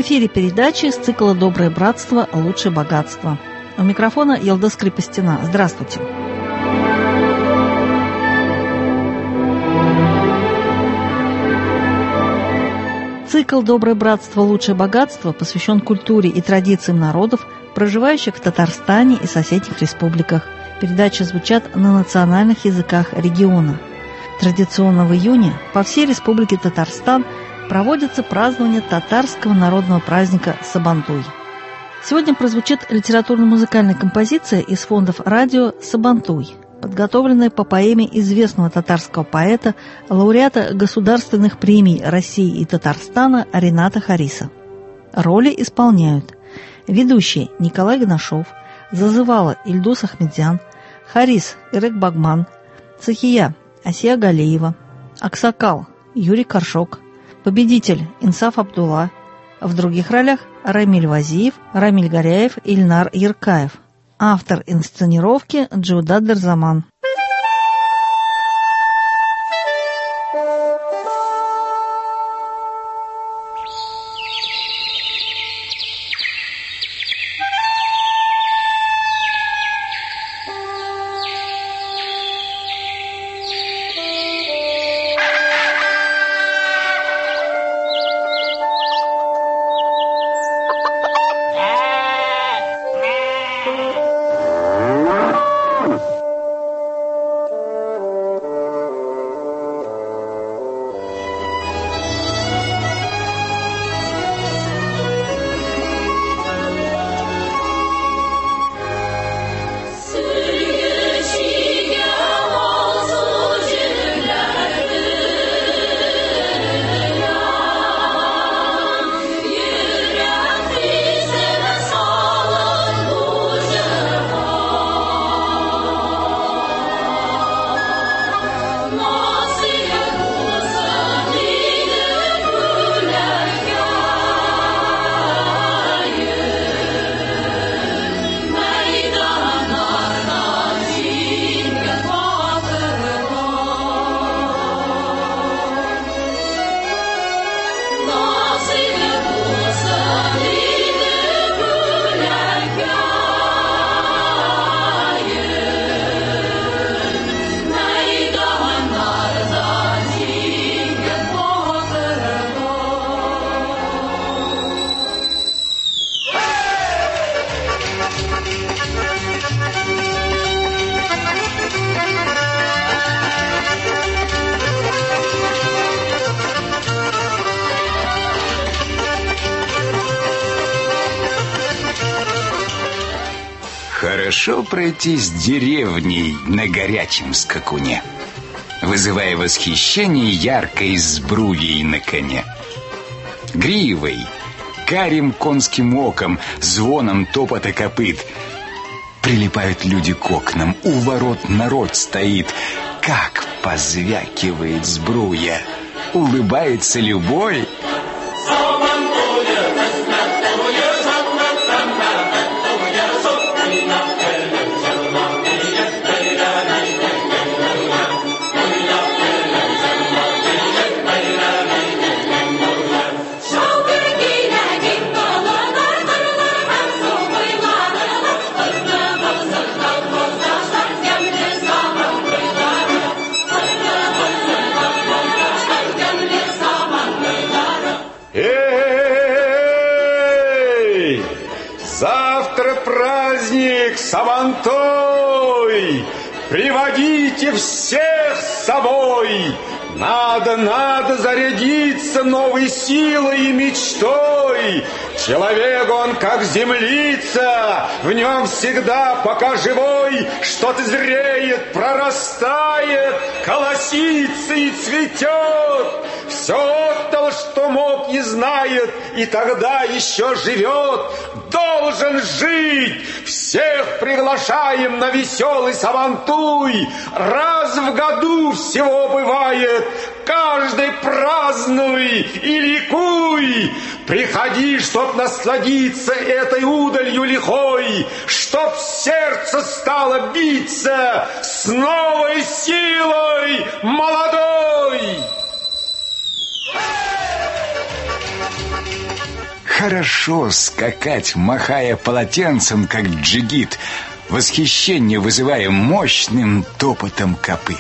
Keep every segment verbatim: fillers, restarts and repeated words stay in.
эфире передачи из цикла «Доброе братство. Лучшее богатство». У микрофона Елдыс Крепостина. Здравствуйте. Цикл «Доброе братство. Лучшее богатство» посвящен культуре и традициям народов, проживающих в Татарстане и соседних республиках. Передачи звучат на национальных языках региона. Традиционно в июне по всей республике Татарстан проводится празднование татарского народного праздника Сабантуй. Сегодня прозвучит литературно-музыкальная композиция из фондов радио «Сабантуй», подготовленная по поэме известного татарского поэта, лауреата государственных премий России и Татарстана Рената Хариса. Роли исполняют ведущие Николай Гнашов, зазывала Ильдус Ахмедзян, Харис Ирек Багман, Цахия Асия Галеева, Аксакал Юрий Коршок, победитель Инсаф Абдулла. В других ролях Рамиль Вазиев, Рамиль Горяев и Ильнар Яркаев. Автор инсценировки Джиудат Дерзаман. Хорошо пройтись деревней на горячем скакуне, вызывая восхищение яркой сбруей на коне. Гривой, карим конским оком, звоном топота копыт прилипают люди к окнам, у ворот народ стоит. Как позвякивает сбруя, улыбается любой. Сабантуй! Приводите всех с собой! Надо, надо зарядиться новой силой и мечтой! Человек он как землица, в нем всегда, пока живой, что-то зреет, прорастает, колосится и цветет. Все отдал, что мог и знает, и тогда еще живет. Должен жить! Всех приглашаем на веселый Сабантуй. Раз в году всего бывает. Каждый празднуй и ликуй. Приходи, чтоб насладиться этой удалью лихой, чтоб сердце стало биться с новой силой молодой. Хорошо скакать, махая полотенцем, как джигит, восхищение вызывая мощным топотом копыт.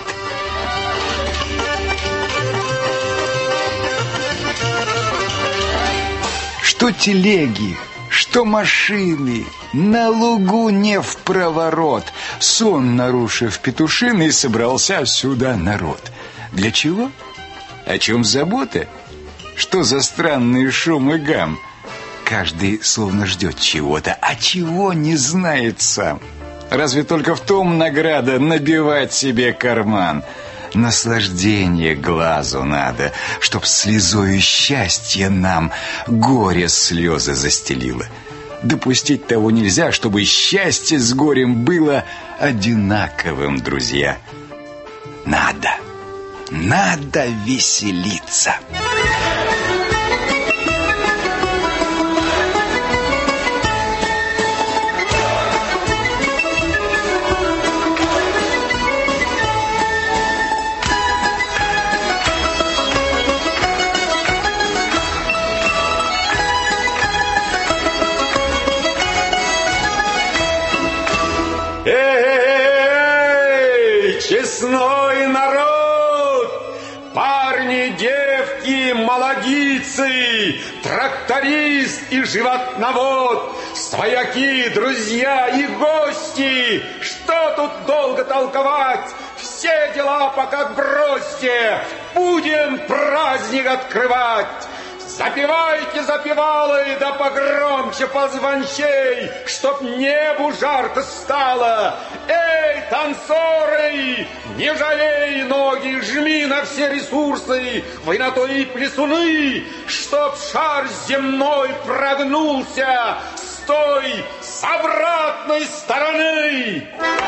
Что телеги, что машины, на лугу не впроворот. Сон нарушив петушиный, собрался сюда народ. Для чего? О чем забота? Что за странный шум и гам? Каждый словно ждет чего-то, а чего не знает сам. Разве только в том награда набивать себе карман. Наслаждение глазу надо, чтоб слезою счастья нам горе слезы застелило. Допустить того нельзя, чтобы счастье с горем было одинаковым, друзья. Надо, надо веселиться. Честной народ, парни, девки, молодицы, тракторист и животновод, свояки, друзья и гости, что тут долго толковать? Все дела пока бросьте, будем праздник открывать. Запевайте, запевалы, да погромче, позвончей, чтоб небу жарко стало. Эй, танцоры, не жалей ноги, жми на все ресурсы, вы на то и плясуны, чтоб шар земной прогнулся, стой с обратной стороны.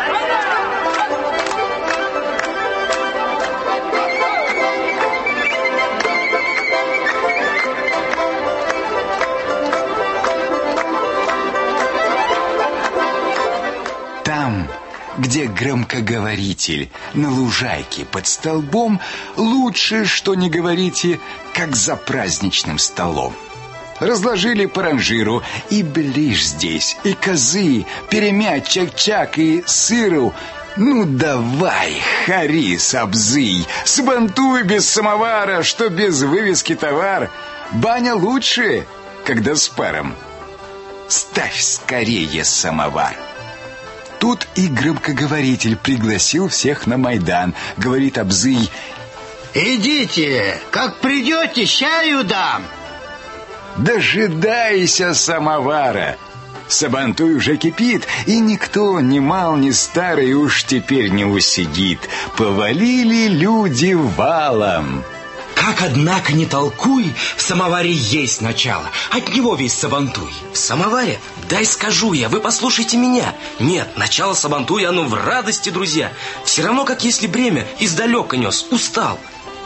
Там, где громкоговоритель, на лужайке под столбом, лучше, что не говорите, как за праздничным столом. Разложили по ранжиру и ближ здесь, и козы, перемять, чак-чак и сыру. Ну давай, Харис, обзый, сбантуй без самовара, что без вывески товар. Баня лучше, когда с паром. Ставь скорее самовар. Тут и громкоговоритель пригласил всех на Майдан. Говорит обзый: идите, как придете, чаю дам. Дожидайся самовара. Сабантуй уже кипит, и никто, ни мал, ни старый, уж теперь не усидит. Повалили люди валом. Как, однако, не толкуй, в самоваре есть начало. От него весь сабантуй. В самоваре? Дай скажу я, вы послушайте меня. Нет, начало сабантуя, оно в радости, друзья. Все равно, как если бремя издалека нес, устал.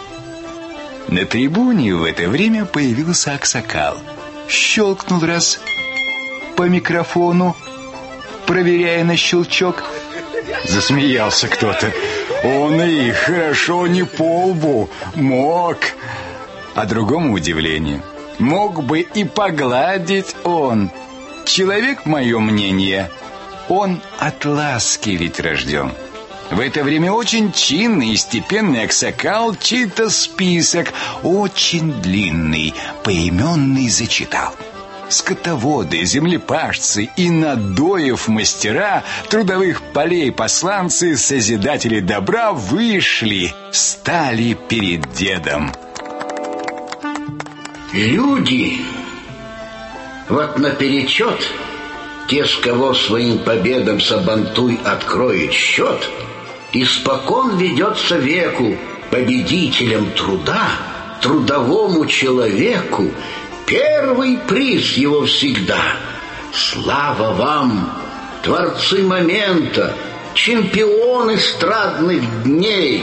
На трибуне в это время появился аксакал. Щелкнул раз по микрофону, проверяя на щелчок. Засмеялся кто-то. Он и хорошо не по лбу мог. А другому удивление: мог бы и погладить он. Человек, мое мнение, он от ласки ведь рожден. В это время очень чинный и степенный аксакал чей-то список, очень длинный, поименный, зачитал. Скотоводы, землепашцы и надоев мастера, трудовых полей посланцы, созидатели добра вышли, стали перед дедом. Люди, вот наперечет, те, с кого своим победам сабантуй откроет счет, испокон ведется веку победителям труда, трудовому человеку. Первый приз его всегда. Слава вам, творцы момента, чемпионы эстрадных дней.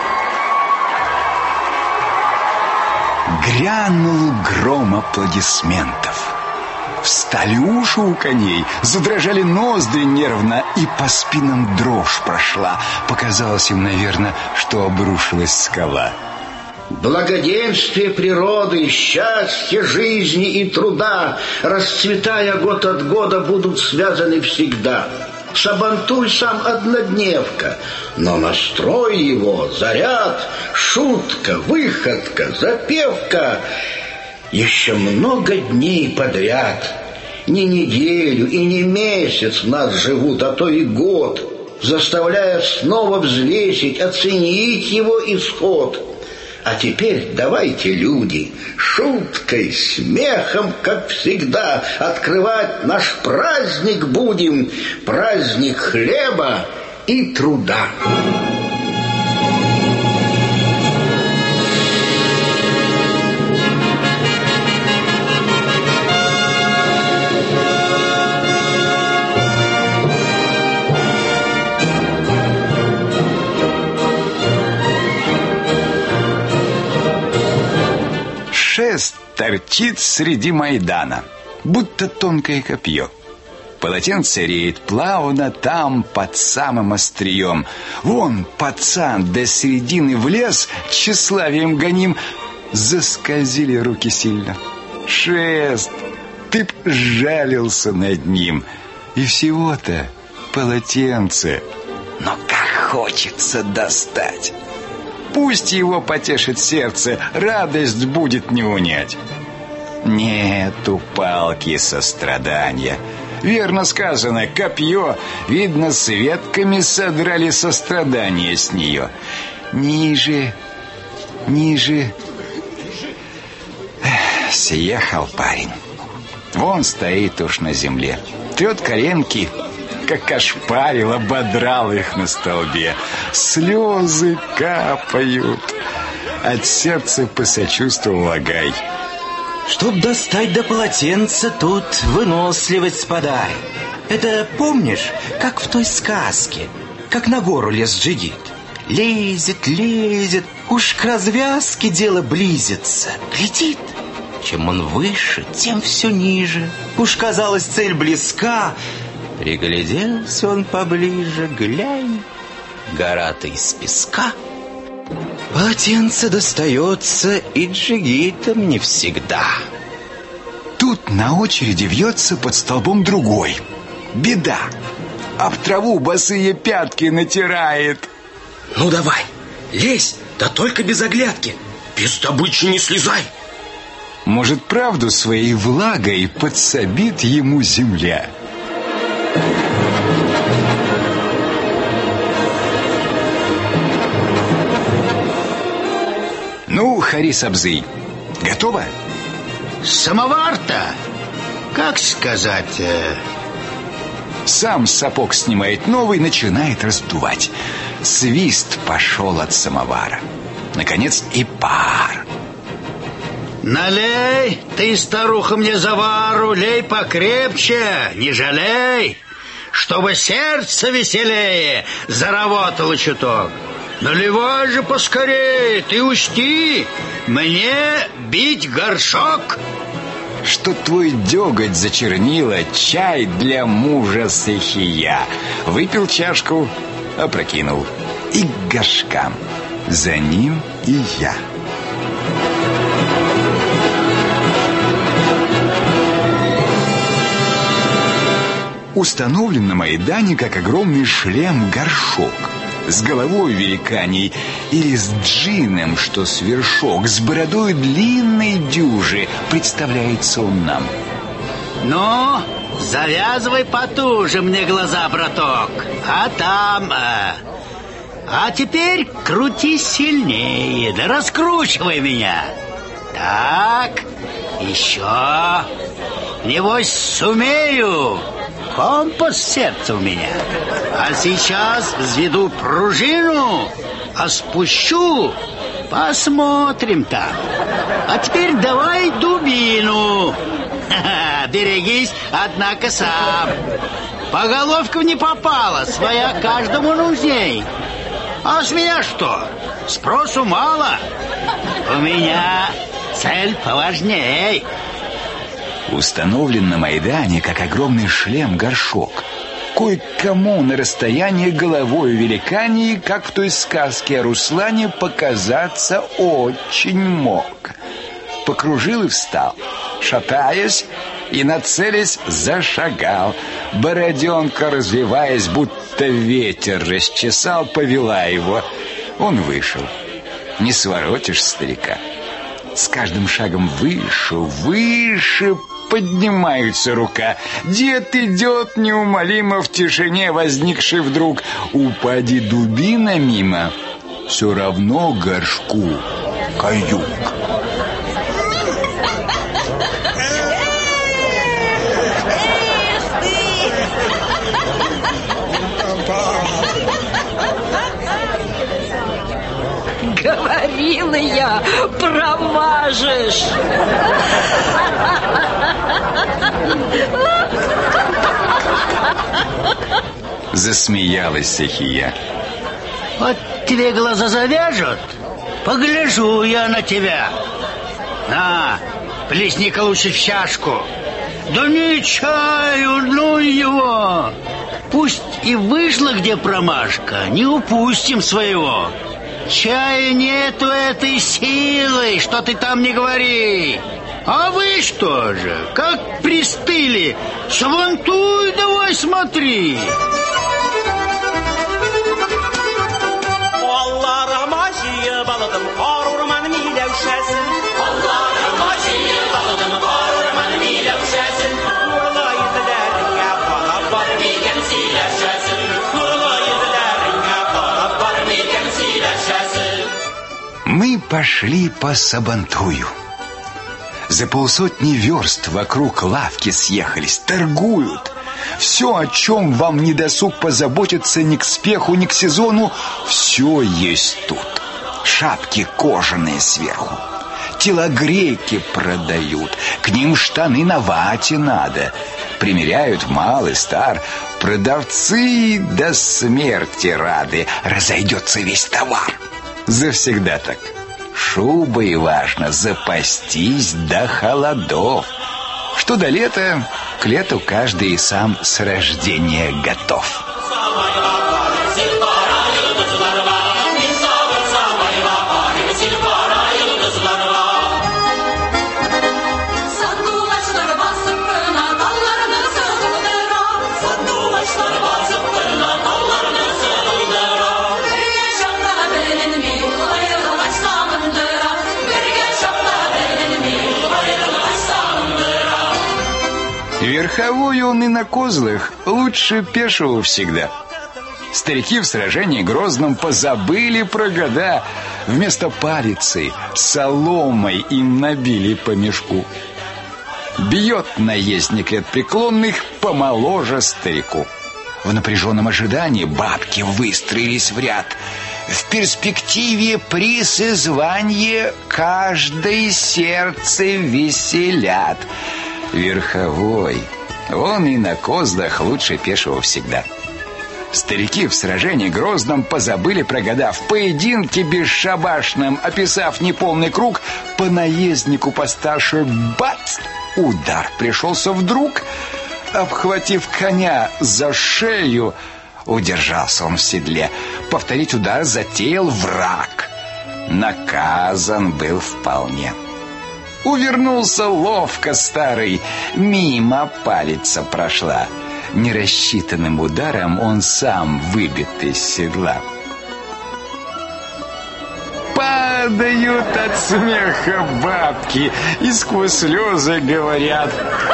Грянул гром аплодисментов. Встали уши у коней, задрожали ноздри нервно, и по спинам дрожь прошла. Показалось им, наверное, что обрушилась скала. Благоденствие природы, счастье жизни и труда, расцветая год от года, будут связаны всегда. Сабантуй сам однодневка, но настрой его, заряд, шутка, выходка, запевка. Еще много дней подряд, не неделю и не месяц в нас живут, а то и год, заставляя снова взвесить, оценить его исход. А теперь давайте, люди, шуткой, смехом, как всегда, открывать наш праздник будем, праздник хлеба и труда. Шест торчит среди Майдана, будто тонкое копье. Полотенце реет плавно там, под самым острием. Вон пацан до середины влез, тщеславием гоним. Заскользили руки сильно. Шест, ты б жалился над ним. И всего-то полотенце. Но как хочется достать. Пусть его потешит сердце, радость будет не унять. Нету палки сострадания. Верно сказано, копье, видно, с ветками содрали сострадание с нее. Ниже, ниже. Эх, съехал парень. Вон стоит уж на земле, трет коленки, как ошпарил, ободрал их на столбе. Слезы капают. От сердца посочувствовал Агай. Чтоб достать до полотенца, тут выносливость спадай. Это помнишь, как в той сказке, как на гору лез джигит? Лезет, лезет, уж к развязке дело близится. Глядит, чем он выше, тем все ниже. Уж казалось, цель близка. Пригляделся он поближе, глянь, гора-то из песка. Полотенце достается и джигитам не всегда. Тут на очереди вьется под столбом другой. Беда. Об траву босые пятки натирает. Ну давай, лезь, да только без оглядки. Без добычи не слезай. Может, правду своей влагой подсобит ему земля. Ну, Харис Абзый, готово? Самовар-то, как сказать... Э... Сам сапог снимает новый, начинает раздувать. Свист пошел от самовара. Наконец и пар. Налей, ты, старуха, мне завару, лей покрепче, не жалей, чтобы сердце веселее заработало чуток. Наливай же поскорее, ты учти, мне бить горшок. Что твой деготь зачернила, чай для мужа сахия. Выпил чашку, опрокинул. И к горшкам. За ним и я. Установлен на Майдане, как огромный шлем, горшок. С головой великаней или с джином, что с вершок, с бородой длинной дюжи, представляется он нам. Ну, завязывай потуже мне глаза, браток. А там... А, а теперь крути сильнее, да раскручивай меня. Так, еще. Небось, сумею. Компас в сердце у меня. А сейчас взведу пружину, а спущу, посмотрим там. А теперь давай дубину. Ха-ха, берегись, однако, сам. По головкам не попало, своя каждому нужней. А с меня что? Спросу мало. У меня цель поважней. Установлен на Майдане, как огромный шлем, горшок. Кое-кому на расстоянии головой великании, как в той сказке о Руслане, показаться очень мог. Покружил и встал, шатаясь и, нацелясь, зашагал. Бороденка, развиваясь, будто ветер расчесал, повела его. Он вышел. Не своротишь старика. С каждым шагом выше, выше поднимается рука. Дед идет неумолимо в тишине, возникшей вдруг. Упади дубина мимо, все равно горшку каюк. Говорила я, промажешь. Засмеялась Сахия. Вот тебе глаза завяжут, погляжу я на тебя. На, плесни-ка лучше в чашку. Да не чаю, ну его. Пусть и вышла где промашка, не упустим своего. Чая нету этой силы, что ты там не говори. А вы что же, как пристыли? Савантуй давай смотри. Мы пошли по Сабантую. За полсотни верст вокруг лавки съехались, торгуют. Все, о чем вам не досуг позаботиться ни к спеху, ни к сезону, все есть тут. Шапки кожаные сверху, телогрейки продают, к ним штаны на вате надо. Примеряют мал и стар, продавцы до смерти рады, разойдется весь товар. Завсегда так. Шубой важно запастись до холодов. Что до лета, к лету каждый и сам с рождения готов. Верховой он и на козлах лучше пешего всегда. Старики в сражении грозном позабыли про года. Вместо палицы соломой им набили по мешку. Бьет наездник лет преклонных помоложе старику. В напряженном ожидании бабки выстроились в ряд. В перспективе приз и звание каждое сердце веселят. Верховой, он и на козлах лучше пешего всегда. Старики в сражении грозном позабыли про года. В поединке бесшабашном, описав неполный круг, по наезднику постарше бац! Удар пришелся вдруг. Обхватив коня за шею, удержался он в седле. Повторить удар затеял враг. Наказан был вполне. Увернулся ловко старый, мимо палица прошла. Нерассчитанным ударом он сам выбит из седла. Падают от смеха бабки и сквозь слезы говорят: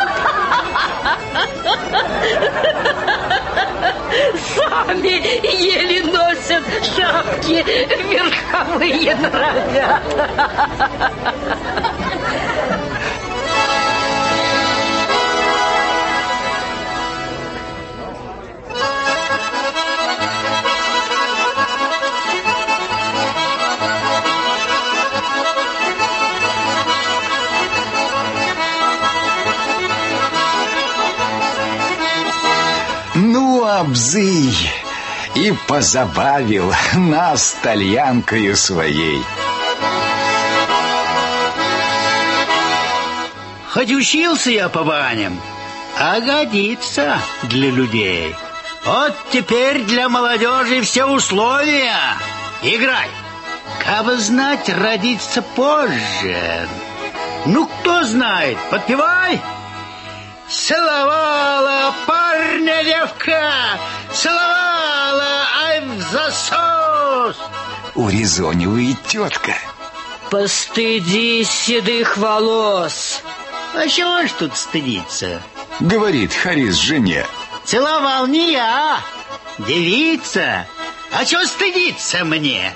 сами еле носят шапки, верховые норовят. Ну, Абзый и позабавил нас тальянкою своей. Хоть учился я по баням, а годится для людей. Вот теперь для молодежи все условия. Играй. Кабы знать, родиться позже. Ну, кто знает, подпевай. Целовала парня девка, целовала, ай в засос. Урезонивает тетка. Постыдись седых волос. А чего ж тут стыдиться? Говорит Харис жене. Целовал не я, девица. А чего стыдиться мне?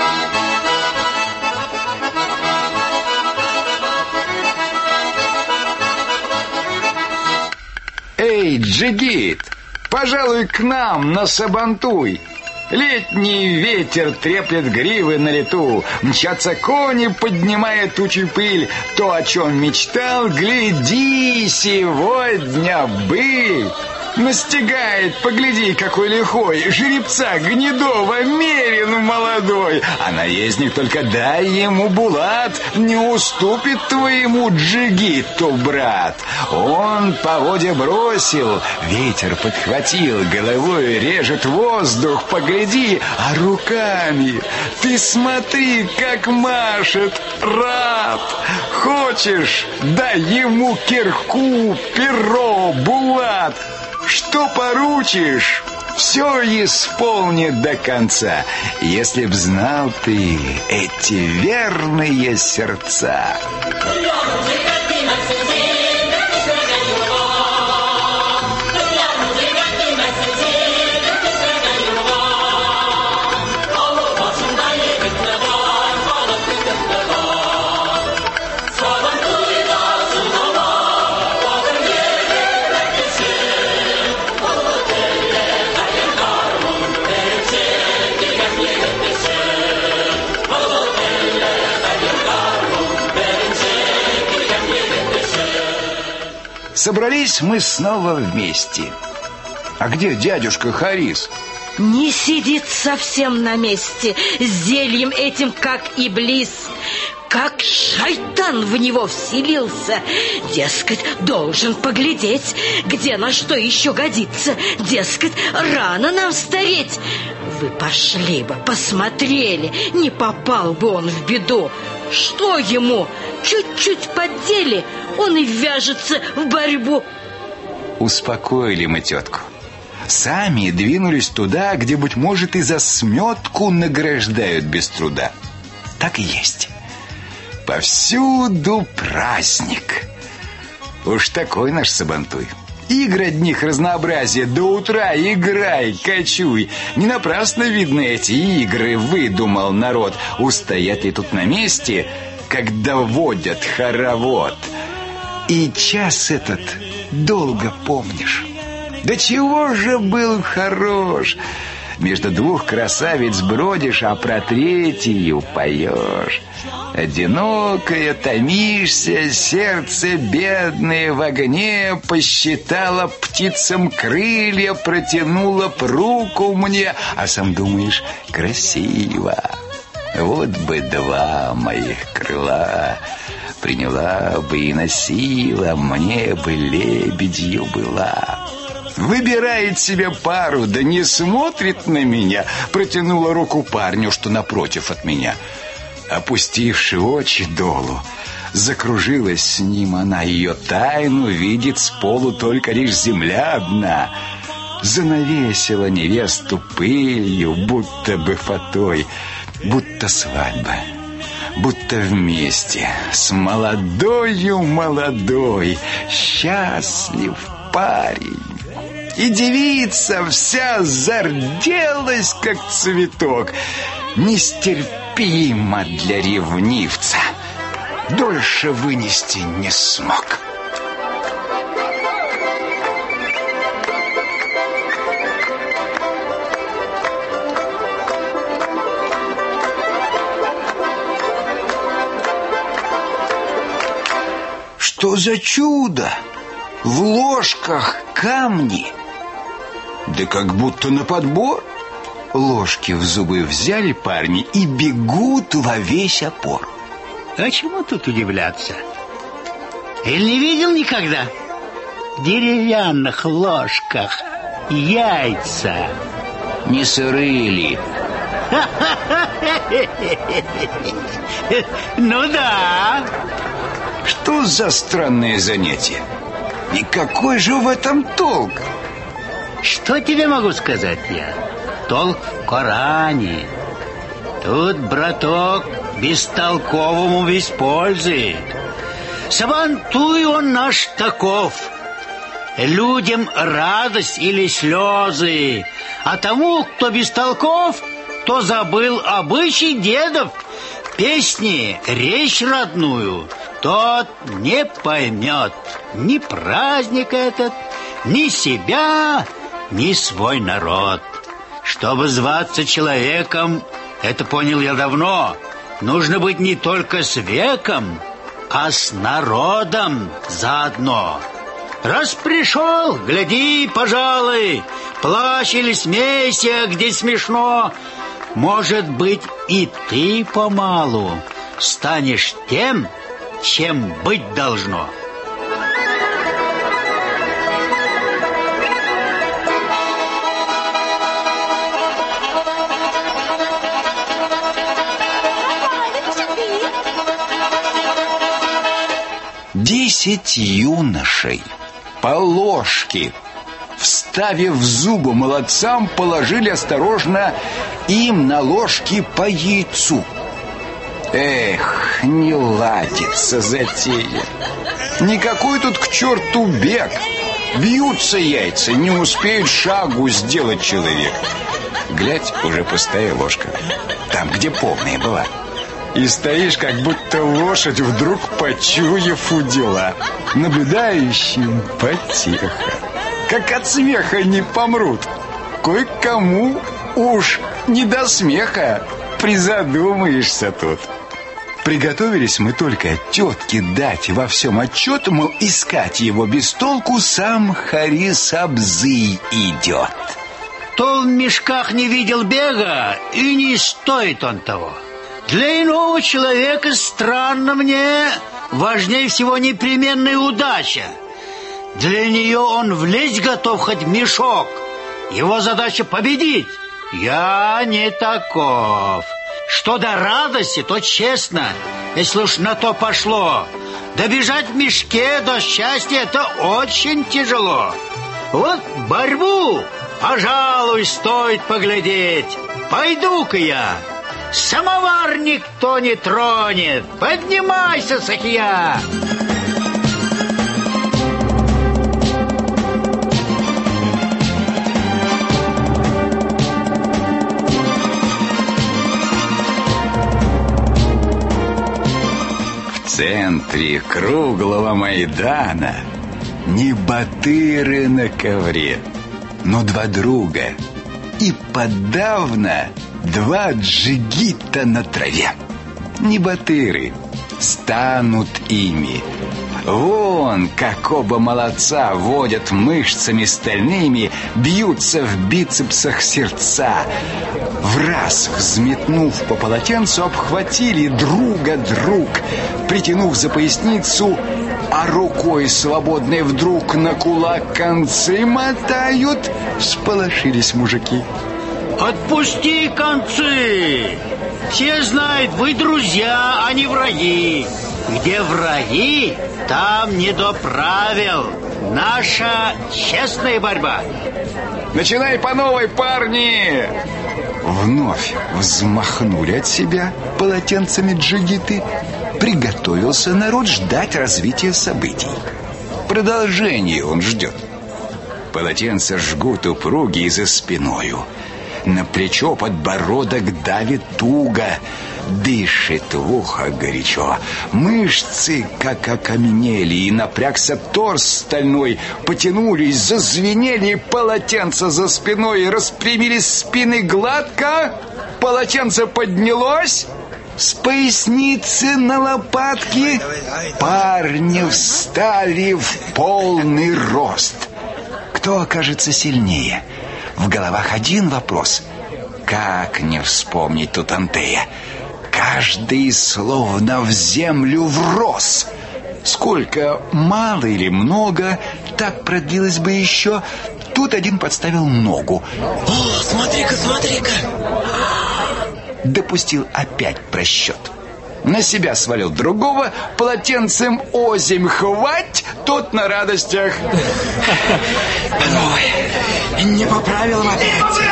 Эй, джигит, пожалуй, к нам на Сабантуй. Летний ветер треплет гривы на лету, мчатся кони, поднимая тучи пыль. То, о чем мечтал, гляди, сегодня быль. Настигает, погляди, какой лихой, жеребца гнедого, мерин молодой. А наездник только дай ему булат, не уступит твоему джигиту, брат. Он поводья бросил, ветер подхватил, головой режет воздух, погляди, а руками ты смотри, как машет раб. Хочешь, дай ему кирку, перо, булат. Что поручишь, все исполнит до конца. Если б знал ты эти верные сердца. Собрались мы снова вместе. А где дядюшка Харис? Не сидит совсем на месте, с зельем этим, как иблис. Как шайтан в него вселился. Дескать, должен поглядеть, где на что еще годится. Дескать, рано нам стареть. Вы пошли бы, посмотрели, не попал бы он в беду. Что ему? Чуть-чуть поддели, он и вяжется в борьбу. Успокоили мы тетку. Сами двинулись туда, где, быть может, и за сметку награждают без труда. Так и есть. Повсюду праздник. Уж такой наш Сабантуй. Игр одних разнообразия, до утра играй, кочуй. Не напрасно, видно, эти игры выдумал народ. Устоят ли тут на месте, когда водят хоровод? И час этот долго помнишь. Да чего же был хорош! Между двух красавиц бродишь, а про третью поешь. Одинокая томишься, сердце бедное в огне, посчитала птицам крылья, протянула б руку мне, а сам думаешь, красиво. Вот бы два моих крыла приняла бы и носила, мне бы лебедью была. Выбирает себе пару, да не смотрит на меня. Протянула руку парню, что напротив от меня. Опустивши очи долу, закружилась с ним она. Ее тайну видит с полу только лишь земля одна. Занавесила невесту пылью, будто бы фатой, будто свадьба, будто вместе с молодою молодой. Счастлив парень. И девица вся зарделась, как цветок. Нестерпимо для ревнивца. Дольше вынести не смог. Что за чудо? В ложках камни. Да как будто на подбор. Ложки в зубы взяли парни и бегут во весь опор. А чему тут удивляться? Или не видел никогда? В деревянных ложках яйца. Не сырые ли? Ну да. Что за странное занятие? И какой же в этом толк? Что тебе могу сказать я? Толк в Коране. Тут, браток, бестолковому без пользы. Сабантуй он наш таков. Людям радость или слезы, а тому, кто бестолков, то забыл обычай дедов, песни, речь родную, тот не поймет ни праздник этот, ни себя, ни свой народ. Чтобы зваться человеком, это понял я давно, нужно быть не только с веком, а с народом заодно. Раз пришел, гляди, пожалуй, плачь или смейся, где смешно. Может быть, и ты помалу станешь тем, чем быть должно. Десять юношей по ложке, вставив в зубы молодцам, положили осторожно им на ложки по яйцу. Эх, не ладится затея. Никакой тут к черту бег. Бьются яйца, не успеет шагу сделать человек. Глядь, уже пустая ложка. Там, где полная была. И стоишь, как будто лошадь, вдруг почуяв удила. Наблюдающим потеха. Как от смеха не помрут. Кое-кому уж не до смеха. Призадумаешься тут. Приготовились мы только тетке дать во всем отчет, мол, искать его без толку сам Харис Абзый идет. То в мешках не видел бега, и не стоит он того. Для иного человека странно мне важнее всего непременная удача. Для нее он влезть готов хоть в мешок. Его задача победить. Я не таков. Что до радости, то честно, если уж на то пошло. Добежать в мешке до счастья — это очень тяжело. Вот борьбу, пожалуй, стоит поглядеть. Пойду-ка я. Самовар никто не тронет. Поднимайся, Сахия. В центре круглого Майдана не батыры на ковре, но два друга. И подавно два джигита на траве. Не батыры, станут ими. Вон, как оба молодца водят мышцами стальными, бьются в бицепсах сердца. Враз, взметнув по полотенцу, обхватили друга друг, притянув за поясницу, а рукой свободной вдруг на кулак концы мотают. Всполошились мужики. Отпусти концы! Все знают, вы друзья, а не враги. Где враги, там не до правил. Наша честная борьба. Начинай по новой, парни! Вновь взмахнули от себя полотенцами джигиты. Приготовился народ ждать развития событий. Продолжение он ждет. Полотенца жгут упруги и за спиною. На плечо подбородок давит туго. Дышит в ухо горячо. Мышцы как окаменели, и напрягся торс стальной. Потянулись, зазвенели полотенца за спиной. Распрямились спины гладко. Полотенце поднялось. С поясницы на лопатки парни встали в полный рост. Кто окажется сильнее? В головах один вопрос. Как не вспомнить тут Антея? Каждый словно в землю врос. Сколько, мало или много, так продлилось бы еще Тут один подставил ногу. О, смотри-ка, смотри-ка. Допустил опять просчет. На себя свалил другого, полотенцем озимь хвать, тот на радостях. Ой, не по правилам опять.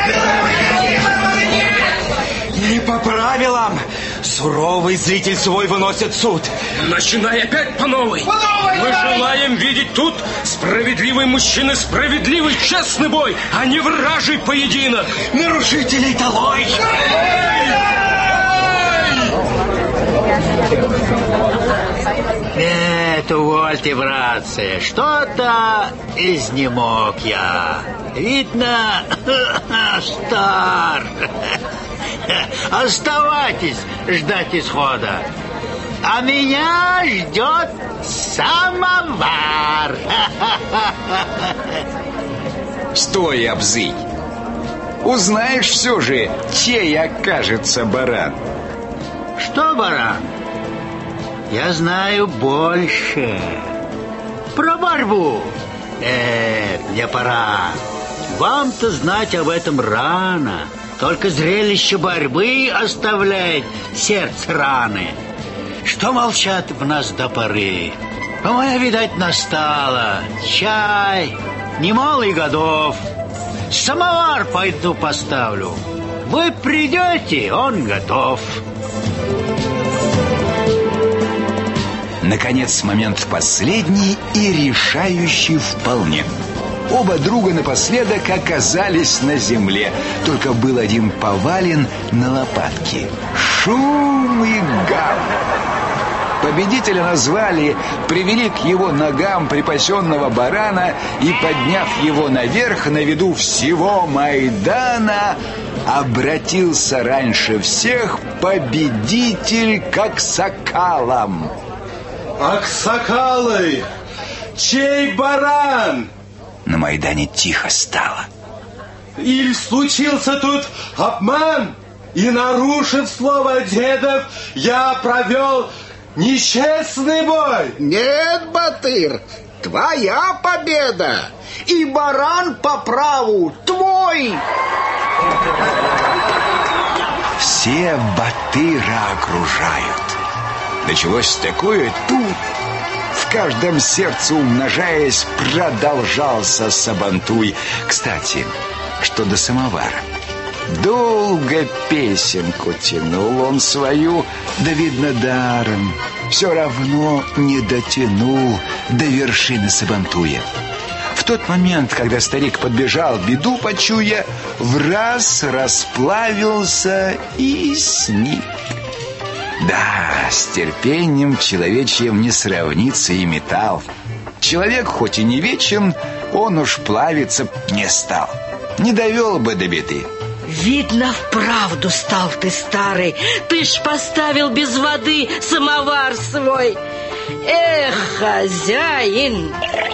Не по правилам. Суровый зритель свой выносит суд. Начинай опять по новой. По новой Мы давай! желаем видеть тут справедливый мужчина, справедливый честный бой, а не вражий поединок. Нарушителей долой. Нет, увольте, братцы, что-то изнемог я. Видно, стар. Оставайтесь ждать исхода. А меня ждет самовар. Стой, Абзый. Узнаешь все же, чей окажется баран. Что, баран? Я знаю больше. Про борьбу. Нет, мне пора. Вам-то знать об этом рано. Только зрелище борьбы оставляет сердце раны. Что молчат в нас до поры? А моя, видать, настала. Чай, немалый годов. Самовар пойду поставлю. Вы придете, он готов. Наконец, момент последний и решающий вполне. Оба друга напоследок оказались на земле. Только был один повален на лопатки. Шум и гам. Победителя назвали, привели к его ногам припасенного барана и, подняв его наверх на виду всего Майдана, обратился раньше всех победитель к аксакалам. Аксакалы, чей баран? На Майдане тихо стало. Или случился тут обман, и, нарушив слово дедов, я провел нечестный бой? Нет, Батыр, твоя победа, и баран по праву твой. Все Батыра окружают. Началось такое тут. В каждом сердце, умножаясь, продолжался сабантуй. Кстати, что до самовара. Долго песенку тянул он свою, да, видно, даром. Все равно не дотянул до вершины сабантуя. В тот момент, когда старик подбежал, беду почуя, враз расплавился и сник. Да, с терпением человечьим не сравнится и металл. Человек хоть и не вечен, он уж плавиться не стал. Не довел бы до беды. Видно, вправду стал ты старый. Ты ж поставил без воды самовар свой. Эх, хозяин!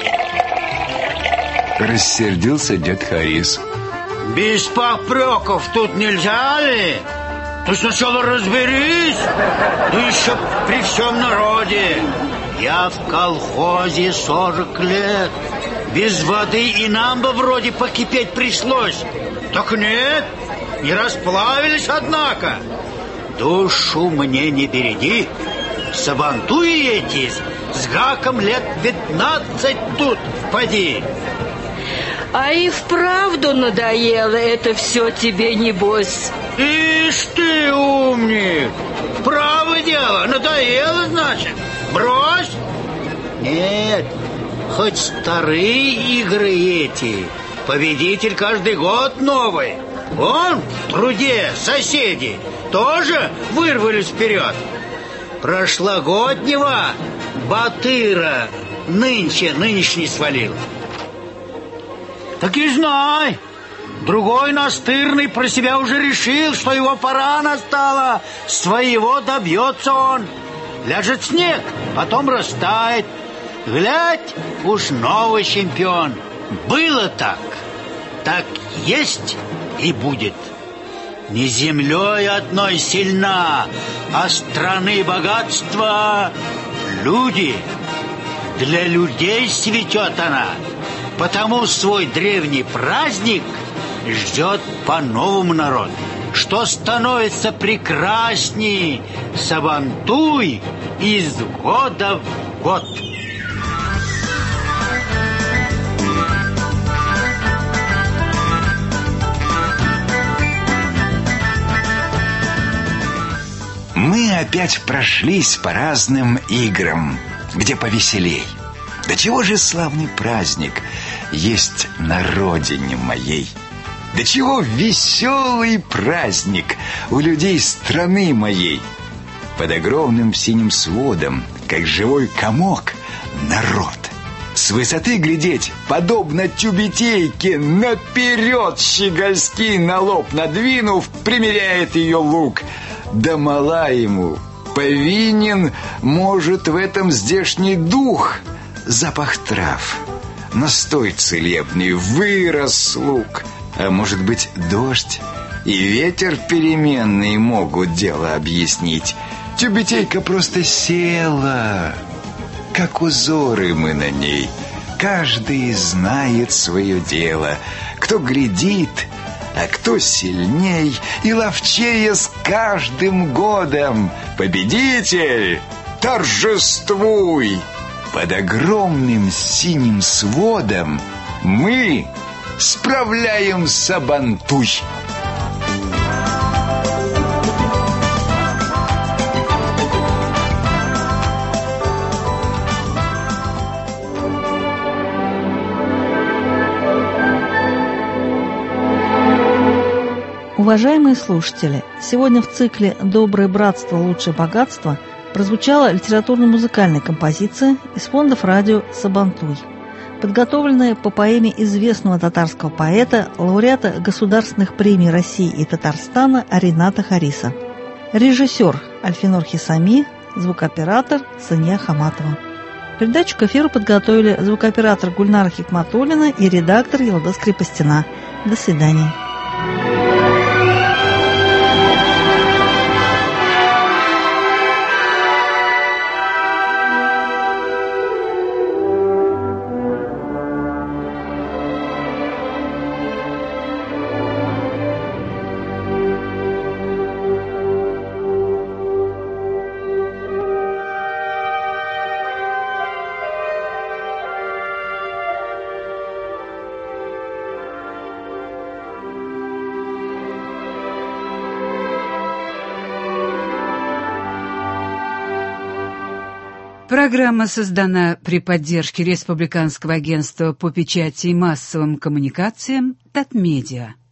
Рассердился дед Харис. Без попреков тут нельзя ли? Ты сначала разберись, да еще при всем народе. Я в колхозе сорок лет. Без воды и нам бы вроде покипеть пришлось. Так нет, не расплавились, однако. Душу мне не береги. Сабантуи эти с гаком лет пятнадцать тут поди. А и вправду надоело это все тебе, небось. Ишь ты, умник! Право дело, надоело, значит. Брось! Нет, хоть старые игры эти, победитель каждый год новый. Вон, в труде соседи тоже вырвались вперед. Прошлогоднего Батыра нынче нынешний свалил. Так и знай, другой настырный про себя уже решил, что его пора настала. Своего добьется он. Ляжет снег, потом растает. Глядь, уж новый чемпион. Было так, так есть и будет. Не землей одной сильна, а страны богатства люди. Для людей цветет она. Потому свой древний праздник ждет по-новому народ, что становится прекрасней Сабантуй из года в год. Мы опять прошлись по разным играм, где повеселей. Да чего же славный праздник есть на родине моей. Да чего веселый праздник у людей страны моей. Под огромным синим сводом, как живой комок, народ. С высоты глядеть, подобно тюбетейке, наперед щегольский на лоб надвинув, примеряет ее лук. Да мала ему, повинен, может, в этом здешний дух, запах трав, настой целебный, вырос лук. А может быть, дождь и ветер переменные могут дело объяснить. Тюбетейка просто села, как узоры мы на ней. Каждый знает свое дело, кто глядит, а кто сильней и ловчее с каждым годом. Победитель, торжествуй! Под огромным синим сводом мы справляем Сабантуй. Уважаемые слушатели, сегодня в цикле «Доброе братство, лучшее богатство» прозвучала литературно-музыкальная композиция из фондов радио «Сабантуй», подготовленная по поэме известного татарского поэта, лауреата государственных премий России и Татарстана Рената Хариса. Режиссер Альфинур Хисами, звукооператор Сания Хаматова. Передачу к эфиру подготовили звукооператор Гульнара Хикматуллина и редактор Елда Скрипостина. До свидания. Программа создана при поддержке Республиканского агентства по печати и массовым коммуникациям «Татмедиа».